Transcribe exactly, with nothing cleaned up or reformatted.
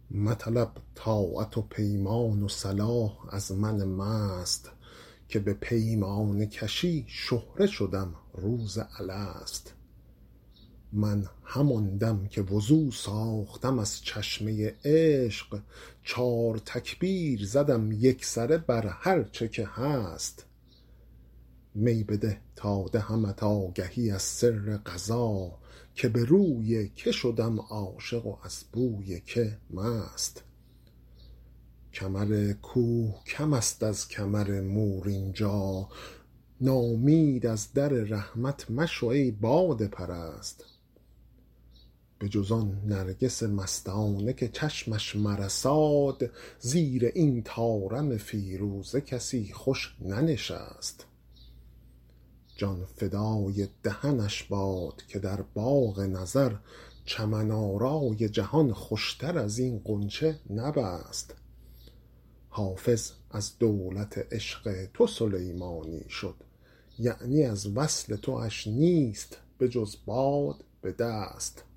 مطلب طاعت و پیمان و صلاح از من مست، که به پیمانه کشی شهره شدم روز الست. من همان دم که وضو ساختم از چشمه عشق، چار تکبیر زدم یکسره بر هر چه که هست. می بده تا دهمت آگهی از سر قضا، که به روی که شدم عاشق و از بوی که مست. کمر کوه کم است از کمر مور اینجا، ناامید از در رحمت مشو ای باده پرست. به جز آن نرگس مستانه که چشمش مرساد، زیر این طارم فیروزه کسی خوش ننشست. جان فدای دهنش باد که در باغ نظر، چمن آرای جهان خوشتر از این غنچه نبست. حافظ از دولت عشق تو سلیمانی شد، یعنی از وصل تواش نیست به جز باد به دست.